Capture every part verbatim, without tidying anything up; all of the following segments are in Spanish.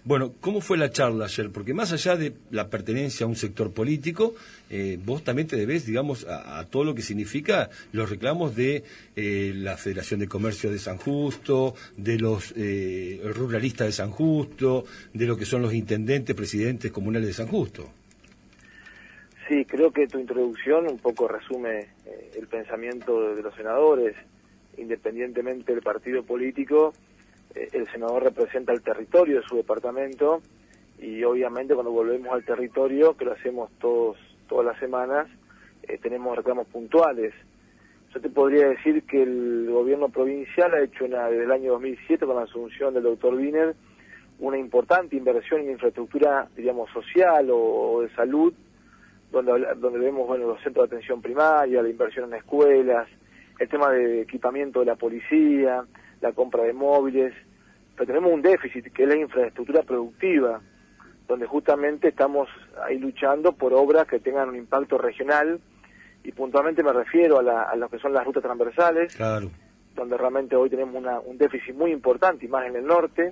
Bueno, ¿cómo fue la charla ayer? Porque más allá de la pertenencia a un sector político, eh, vos también te debés, digamos, a, a todo lo que significa los reclamos de eh, la Federación de Comercio de San Justo, de los eh, ruralistas de San Justo, de lo que son los intendentes, presidentes comunales de San Justo. Sí, creo que tu introducción un poco resume eh, el pensamiento de, de los senadores. Independientemente del partido político, eh, el senador representa el territorio de su departamento y obviamente cuando volvemos al territorio, que lo hacemos todos todas las semanas, eh, tenemos reclamos puntuales. Yo te podría decir que el gobierno provincial ha hecho una, desde el año dos mil siete, con la asunción del doctor Wiener, una importante inversión en infraestructura, diríamos, social o, o de salud, donde, donde vemos, bueno, los centros de atención primaria, la inversión en escuelas, el tema de equipamiento de la policía, la compra de móviles, pero tenemos un déficit que es la infraestructura productiva, donde justamente estamos ahí luchando por obras que tengan un impacto regional, y puntualmente me refiero a, la, a lo que son las rutas transversales, claro, donde realmente hoy tenemos una, un déficit muy importante, y más en el norte.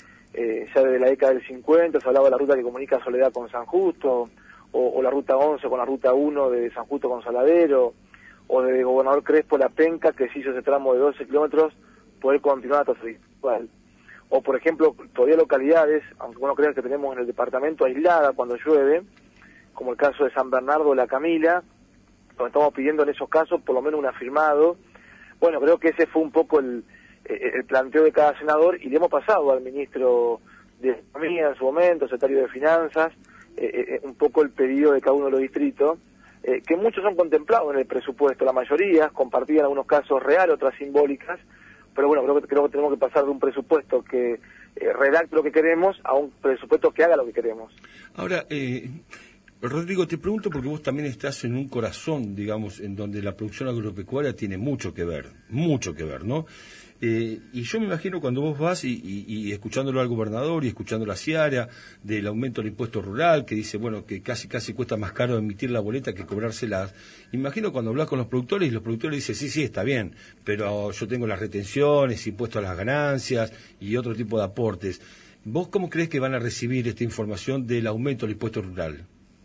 Eh, ya desde la década del cincuenta se hablaba de la ruta que comunica Soledad con San Justo, o, o la ruta once con la ruta uno de San Justo con Saladero, o de Gobernador Crespo La Penca, que se hizo ese tramo de doce kilómetros, poder continuar hasta su actual. O, por ejemplo, todavía localidades, aunque uno crea que tenemos en el departamento aislada cuando llueve, como el caso de San Bernardo de la Camila, donde estamos pidiendo en esos casos por lo menos un afirmado. Bueno, creo que ese fue un poco el, el planteo de cada senador, y le hemos pasado al ministro de Economía en su momento, secretario de Finanzas, eh, eh, un poco el pedido de cada uno de los distritos, Eh, que muchos son contemplados en el presupuesto, la mayoría, compartida en algunos casos reales, otras simbólicas, pero bueno, creo que, creo que tenemos que pasar de un presupuesto que eh, redacte lo que queremos a un presupuesto que haga lo que queremos. Ahora, eh, Rodrigo, te pregunto porque vos también estás en un corazón, digamos, en donde la producción agropecuaria tiene mucho que ver, mucho que ver, ¿no? Eh, y yo me imagino cuando vos vas y, y, y escuchándolo al gobernador y escuchando la Ciara del aumento del impuesto rural, que dice, bueno, que casi casi cuesta más caro emitir la boleta que cobrárselas. Imagino cuando hablas con los productores y los productores dicen, sí, sí, está bien, pero yo tengo las retenciones, impuestos a las ganancias y otro tipo de aportes. ¿Vos cómo crees que van a recibir esta información del aumento del impuesto rural?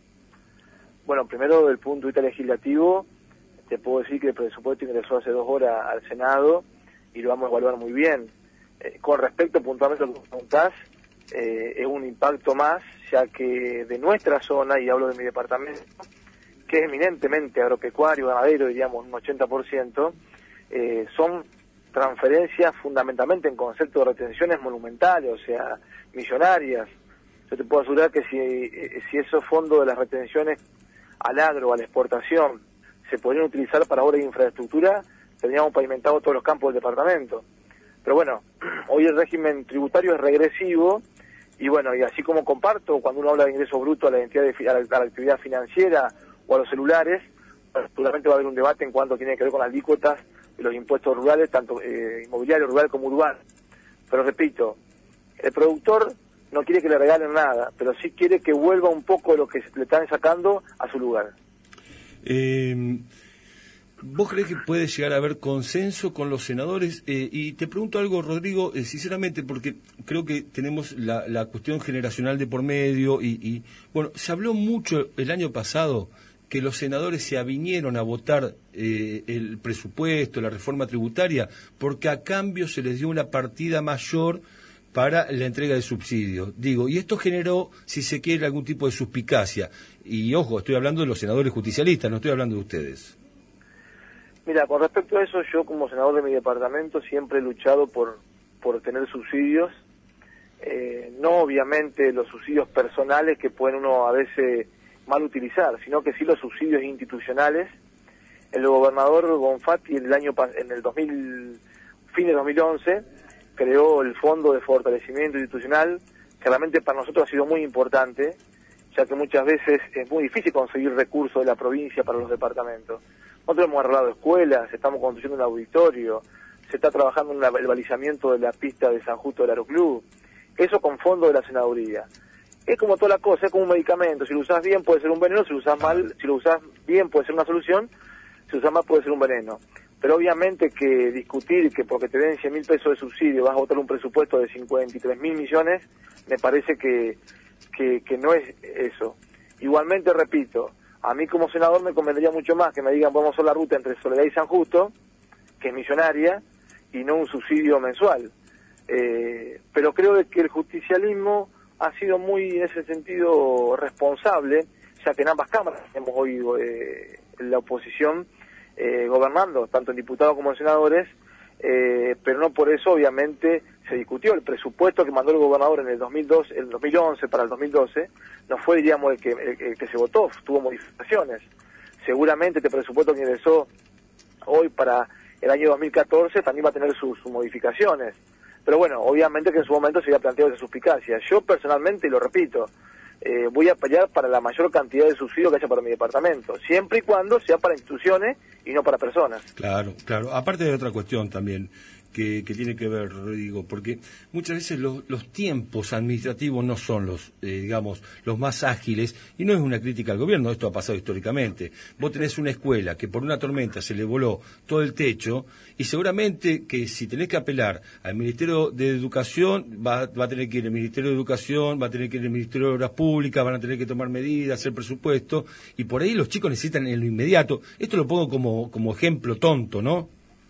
Bueno, primero, desde el punto de vista legislativo, te puedo decir que el presupuesto ingresó hace dos horas al Senado y lo vamos a evaluar muy bien. Eh, con respecto puntualmente a lo que preguntás, eh, es un impacto más, ya que de nuestra zona, y hablo de mi departamento, que es eminentemente agropecuario, ganadero, diríamos un ochenta por ciento, eh, son transferencias fundamentalmente en concepto de retenciones monumentales, o sea, millonarias. Yo te puedo asegurar que si, eh, si esos fondos de las retenciones al agro, a la exportación, se podrían utilizar para obras de infraestructura, teníamos pavimentado todos los campos del departamento. Pero bueno, hoy el régimen tributario es regresivo, y bueno, y así como comparto, cuando uno habla de ingreso bruto a la entidad de, a, la, a la actividad financiera o a los celulares, bueno, seguramente va a haber un debate en cuanto tiene que ver con las alícuotas de los impuestos rurales, tanto eh, inmobiliario, rural como urbano. Pero repito, el productor no quiere que le regalen nada, pero sí quiere que vuelva un poco lo que le están sacando a su lugar. Eh... ¿Vos creés que puede llegar a haber consenso con los senadores? Eh, y te pregunto algo, Rodrigo, eh, sinceramente, porque creo que tenemos la, la cuestión generacional de por medio y, y, bueno, se habló mucho el año pasado que los senadores se avinieron a votar eh, el presupuesto, la reforma tributaria, porque a cambio se les dio una partida mayor para la entrega de subsidios. Digo, y esto generó, si se quiere, algún tipo de suspicacia. Y ojo, estoy hablando de los senadores justicialistas, no estoy hablando de ustedes. Mira, con respecto a eso, yo como senador de mi departamento siempre he luchado por, por tener subsidios, eh, no obviamente los subsidios personales que pueden uno a veces mal utilizar, sino que sí los subsidios institucionales. El gobernador Bonfatti el año en el dos mil, fin de dos mil once, creó el Fondo de Fortalecimiento Institucional, que realmente para nosotros ha sido muy importante, ya que muchas veces es muy difícil conseguir recursos de la provincia para los departamentos. Nosotros hemos arreglado escuelas, estamos construyendo un auditorio, se está trabajando en el balizamiento de la pista de San Justo del Aeroclub, eso con fondos de la senaduría. Es como toda la cosa, es como un medicamento, si lo usás bien puede ser un veneno, si lo usás mal, si lo usás bien puede ser una solución, si lo usás mal puede ser un veneno. pero obviamente que discutir que porque te den cien mil pesos de subsidio vas a votar un presupuesto de cincuenta y tres mil millones, me parece que, que, que no es eso. Igualmente, repito, a mí como senador me convendría mucho más que me digan vamos a hacer la ruta entre Soledad y San Justo, que es millonaria, y no un subsidio mensual. Eh, pero creo de que el justicialismo ha sido muy, en ese sentido, responsable, ya que en ambas cámaras hemos oído eh, la oposición eh, gobernando, tanto en diputados como en senadores, eh, pero no por eso, obviamente, se discutió. El presupuesto que mandó el gobernador en el dos mil doce, el dos mil once para el dos mil doce, no fue, diríamos, el que, el, el que se votó, tuvo modificaciones. Seguramente este presupuesto que ingresó hoy para el año dos mil catorce también va a tener sus, sus modificaciones. Pero bueno, obviamente que en su momento se había planteado esa suspicacia. Yo personalmente, y lo repito, eh, voy a pelear para la mayor cantidad de subsidio que haya para mi departamento, siempre y cuando sea para instituciones y no para personas. Claro, claro. Aparte de otra cuestión también, que, que tiene que ver, Rodrigo, porque muchas veces los, los tiempos administrativos no son los, eh, digamos, los más ágiles, y no es una crítica al gobierno, esto ha pasado históricamente. Vos tenés una escuela que por una tormenta se le voló todo el techo, y seguramente que si tenés que apelar al Ministerio de Educación, va, va a tener que ir el Ministerio de Educación, va a tener que ir el Ministerio de Obras Públicas, van a tener que tomar medidas, hacer presupuesto, y por ahí los chicos necesitan en lo inmediato. Esto lo pongo como, como ejemplo tonto, ¿no?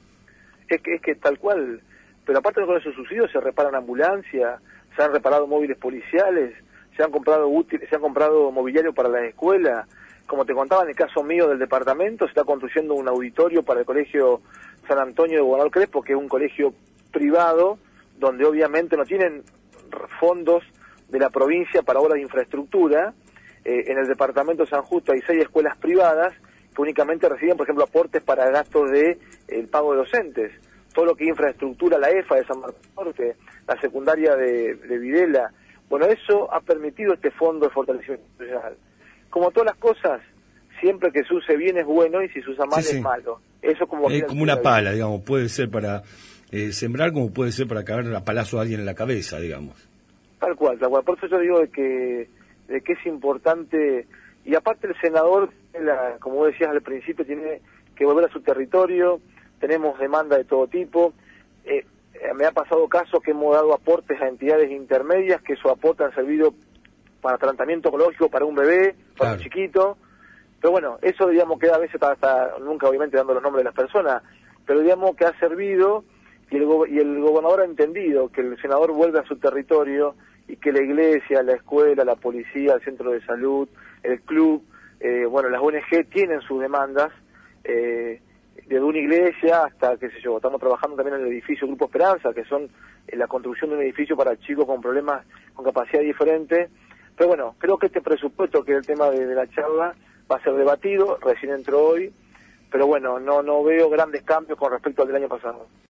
Es que, es que tal cual, pero aparte de con esos subsidios se reparan ambulancias, se han reparado móviles policiales, se han comprado útiles, se han comprado mobiliario para las escuelas. Como te contaba, en el caso mío del departamento, se está construyendo un auditorio para el Colegio San Antonio de Gobernador Crespo, que es un colegio privado, donde obviamente no tienen fondos de la provincia para obras de infraestructura. Eh, en el departamento de San Justo hay seis escuelas privadas que únicamente reciben, por ejemplo, aportes para gastos de el pago de docentes. Todo lo que es infraestructura, la EFA de San Marcos Norte, la secundaria de, de Videla. Bueno, eso ha permitido este fondo de fortalecimiento institucional. Como todas las cosas, siempre que se use bien es bueno y si se usa mal sí, sí. es malo. Eso como es como una pala, digamos, puede ser para eh, sembrar como puede ser para cagar a palazo a alguien en la cabeza, digamos. Tal cual, tal cual. Por eso yo digo de que, de que es importante, y aparte el senador, la, como vos decías al principio, tiene que volver a su territorio, tenemos demanda de todo tipo. Eh, me ha pasado casos que hemos dado aportes a entidades intermedias, que esos aportes han servido para tratamiento ecológico para un bebé, para claro. un chiquito. Pero bueno, eso digamos que a veces está, está, nunca obviamente dando los nombres de las personas, pero digamos que ha servido y el, y el gobernador ha entendido que el senador vuelve a su territorio y que la iglesia, la escuela, la policía, el centro de salud, el club, eh, bueno, las O N G tienen sus demandas, eh, desde una iglesia hasta, qué sé yo, estamos trabajando también en el edificio Grupo Esperanza, que son eh, la construcción de un edificio para chicos con problemas, con capacidad diferente. Pero bueno, creo que este presupuesto, que es el tema de, de la charla, va a ser debatido, recién entró hoy, pero bueno, no no veo grandes cambios con respecto al del año pasado.